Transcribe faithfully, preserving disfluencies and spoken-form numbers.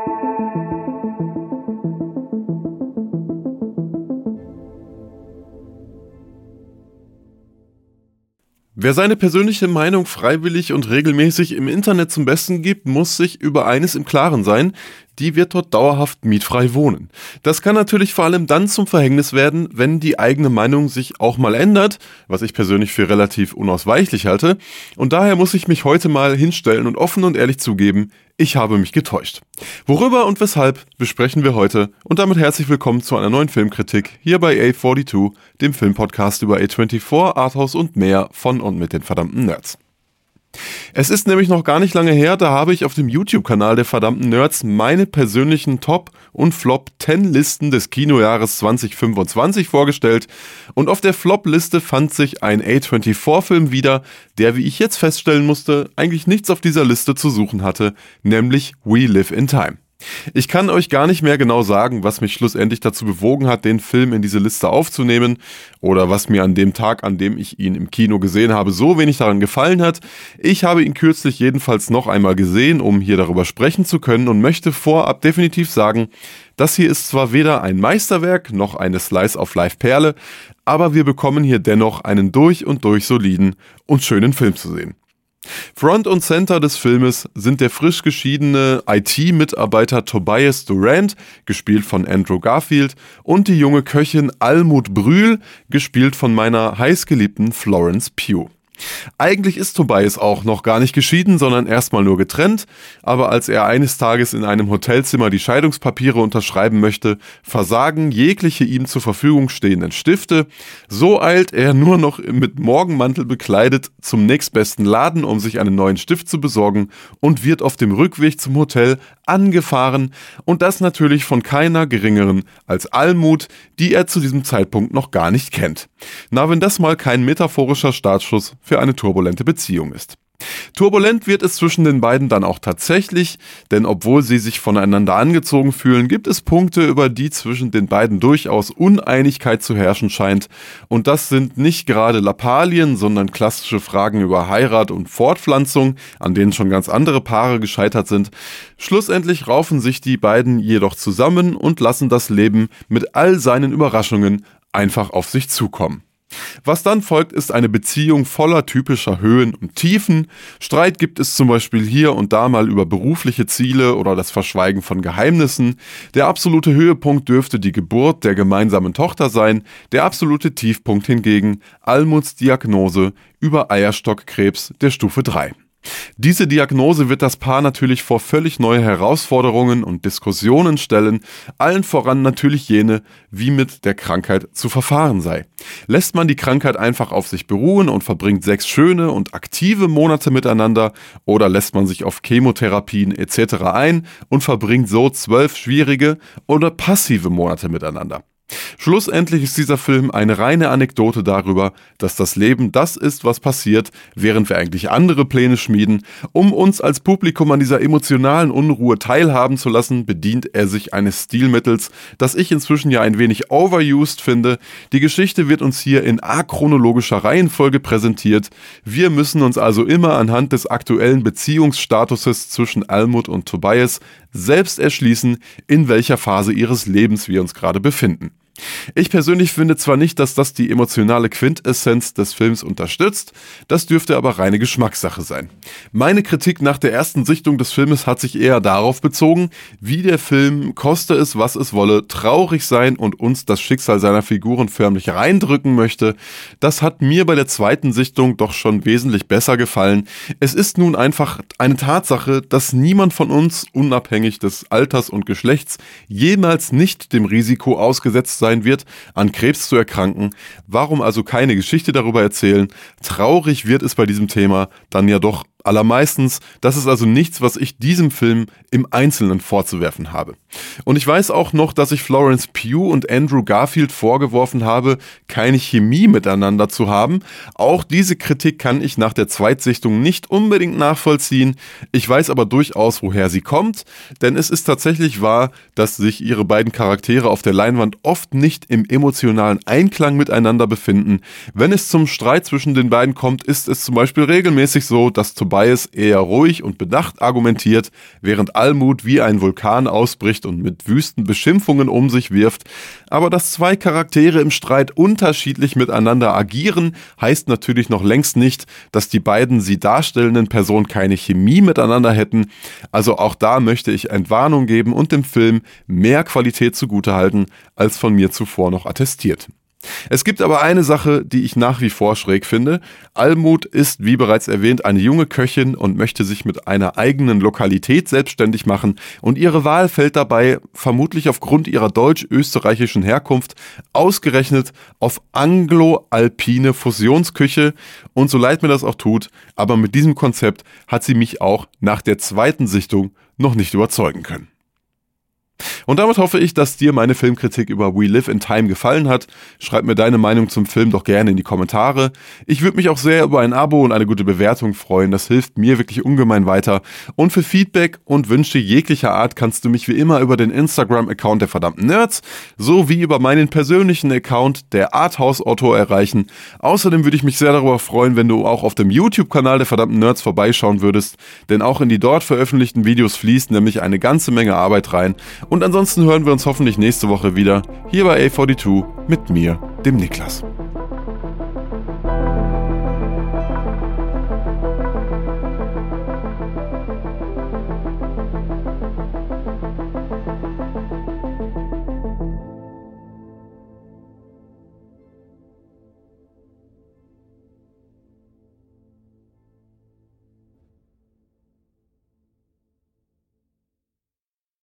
Wer seine persönliche Meinung freiwillig und regelmäßig im Internet zum Besten gibt, muss sich über eines im Klaren sein: Die wird dort dauerhaft mietfrei wohnen. Das kann natürlich vor allem dann zum Verhängnis werden, wenn die eigene Meinung sich auch mal ändert, was ich persönlich für relativ unausweichlich halte. Und daher muss ich mich heute mal hinstellen und offen und ehrlich zugeben: Ich habe mich getäuscht. Worüber und weshalb besprechen wir heute, und damit herzlich willkommen zu einer neuen Filmkritik hier bei A zweiundvierzig, dem Filmpodcast über A vierundzwanzig, Arthouse und mehr von und mit den verdammten Nerds. Es ist nämlich noch gar nicht lange her, da habe ich auf dem YouTube-Kanal der verdammten Nerds meine persönlichen Top- und Flop-zehn-Listen des Kinojahres zwanzig fünfundzwanzig vorgestellt, und auf der Flop-Liste fand sich ein A vierundzwanzig-Film wieder, der, wie ich jetzt feststellen musste, eigentlich nichts auf dieser Liste zu suchen hatte, nämlich We Live in Time. Ich kann euch gar nicht mehr genau sagen, was mich schlussendlich dazu bewogen hat, den Film in diese Liste aufzunehmen, oder was mir an dem Tag, an dem ich ihn im Kino gesehen habe, so wenig daran gefallen hat. Ich habe ihn kürzlich jedenfalls noch einmal gesehen, um hier darüber sprechen zu können, und möchte vorab definitiv sagen: Das hier ist zwar weder ein Meisterwerk noch eine Slice-of-Life-Perle, aber wir bekommen hier dennoch einen durch und durch soliden und schönen Film zu sehen. Front und Center des Filmes sind der frisch geschiedene I T-Mitarbeiter Tobias Durant, gespielt von Andrew Garfield, und die junge Köchin Almut Brühl, gespielt von meiner heißgeliebten Florence Pugh. Eigentlich ist Tobias auch noch gar nicht geschieden, sondern erstmal nur getrennt, aber als er eines Tages in einem Hotelzimmer die Scheidungspapiere unterschreiben möchte, versagen jegliche ihm zur Verfügung stehenden Stifte. So eilt er nur noch mit Morgenmantel bekleidet zum nächstbesten Laden, um sich einen neuen Stift zu besorgen, und wird auf dem Rückweg zum Hotel angefahren, und das natürlich von keiner geringeren als Almut, die er zu diesem Zeitpunkt noch gar nicht kennt. Na, wenn das mal kein metaphorischer Startschuss für eine turbulente Beziehung ist. Turbulent wird es zwischen den beiden dann auch tatsächlich, denn obwohl sie sich voneinander angezogen fühlen, gibt es Punkte, über die zwischen den beiden durchaus Uneinigkeit zu herrschen scheint, und das sind nicht gerade Lappalien, sondern klassische Fragen über Heirat und Fortpflanzung, an denen schon ganz andere Paare gescheitert sind. Schlussendlich raufen sich die beiden jedoch zusammen und lassen das Leben mit all seinen Überraschungen einfach auf sich zukommen. Was dann folgt, ist eine Beziehung voller typischer Höhen und Tiefen. Streit gibt es zum Beispiel hier und da mal über berufliche Ziele oder das Verschweigen von Geheimnissen. Der absolute Höhepunkt dürfte die Geburt der gemeinsamen Tochter sein, der absolute Tiefpunkt hingegen Almuts Diagnose über Eierstockkrebs der Stufe drei. Diese Diagnose wird das Paar natürlich vor völlig neue Herausforderungen und Diskussionen stellen, allen voran natürlich jene, wie mit der Krankheit zu verfahren sei. Lässt man die Krankheit einfach auf sich beruhen und verbringt sechs schöne und aktive Monate miteinander, oder lässt man sich auf Chemotherapien et cetera ein und verbringt so zwölf schwierige oder passive Monate miteinander? Schlussendlich ist dieser Film eine reine Anekdote darüber, dass das Leben das ist, was passiert, während wir eigentlich andere Pläne schmieden. Um uns als Publikum an dieser emotionalen Unruhe teilhaben zu lassen, bedient er sich eines Stilmittels, das ich inzwischen ja ein wenig overused finde. Die Geschichte wird uns hier in achronologischer Reihenfolge präsentiert. Wir müssen uns also immer anhand des aktuellen Beziehungsstatuses zwischen Almut und Tobias selbst erschließen, in welcher Phase ihres Lebens wir uns gerade befinden. Ich persönlich finde zwar nicht, dass das die emotionale Quintessenz des Films unterstützt, das dürfte aber reine Geschmackssache sein. Meine Kritik nach der ersten Sichtung des Filmes hat sich eher darauf bezogen, wie der Film, koste es was es wolle, traurig sein und uns das Schicksal seiner Figuren förmlich reindrücken möchte. Das hat mir bei der zweiten Sichtung doch schon wesentlich besser gefallen. Es ist nun einfach eine Tatsache, dass niemand von uns, unabhängig des Alters und Geschlechts, jemals nicht dem Risiko ausgesetzt sein wird, an Krebs zu erkranken. Warum also keine Geschichte darüber erzählen? Traurig wird es bei diesem Thema dann ja doch allermeistens. Das ist also nichts, was ich diesem Film im Einzelnen vorzuwerfen habe. Und ich weiß auch noch, dass ich Florence Pugh und Andrew Garfield vorgeworfen habe, keine Chemie miteinander zu haben. Auch diese Kritik kann ich nach der Zweitsichtung nicht unbedingt nachvollziehen. Ich weiß aber durchaus, woher sie kommt, denn es ist tatsächlich wahr, dass sich ihre beiden Charaktere auf der Leinwand oft nicht im emotionalen Einklang miteinander befinden. Wenn es zum Streit zwischen den beiden kommt, ist es zum Beispiel regelmäßig so, dass Tobias Tobias eher ruhig und bedacht argumentiert, während Almut wie ein Vulkan ausbricht und mit wüsten Beschimpfungen um sich wirft. Aber dass zwei Charaktere im Streit unterschiedlich miteinander agieren, heißt natürlich noch längst nicht, dass die beiden sie darstellenden Personen keine Chemie miteinander hätten. Also auch da möchte ich Entwarnung geben und dem Film mehr Qualität zugutehalten, als von mir zuvor noch attestiert. Es gibt aber eine Sache, die ich nach wie vor schräg finde. Almut ist, wie bereits erwähnt, eine junge Köchin und möchte sich mit einer eigenen Lokalität selbstständig machen und ihre Wahl fällt dabei, vermutlich aufgrund ihrer deutsch-österreichischen Herkunft, ausgerechnet auf anglo-alpine Fusionsküche und so leid mir das auch tut, aber mit diesem Konzept hat sie mich auch nach der zweiten Sichtung noch nicht überzeugen können. Und damit hoffe ich, dass dir meine Filmkritik über We Live in Time gefallen hat. Schreib mir deine Meinung zum Film doch gerne in die Kommentare. Ich würde mich auch sehr über ein Abo und eine gute Bewertung freuen. Das hilft mir wirklich ungemein weiter. Und für Feedback und Wünsche jeglicher Art kannst du mich wie immer über den Instagram-Account der verdammten Nerds sowie über meinen persönlichen Account der Arthouse Otto erreichen. Außerdem würde ich mich sehr darüber freuen, wenn du auch auf dem YouTube-Kanal der verdammten Nerds vorbeischauen würdest, denn auch in die dort veröffentlichten Videos fließt nämlich eine ganze Menge Arbeit rein. Und ansonsten hören wir uns hoffentlich nächste Woche wieder hier bei A zweiundvierzig mit mir, dem Niklas.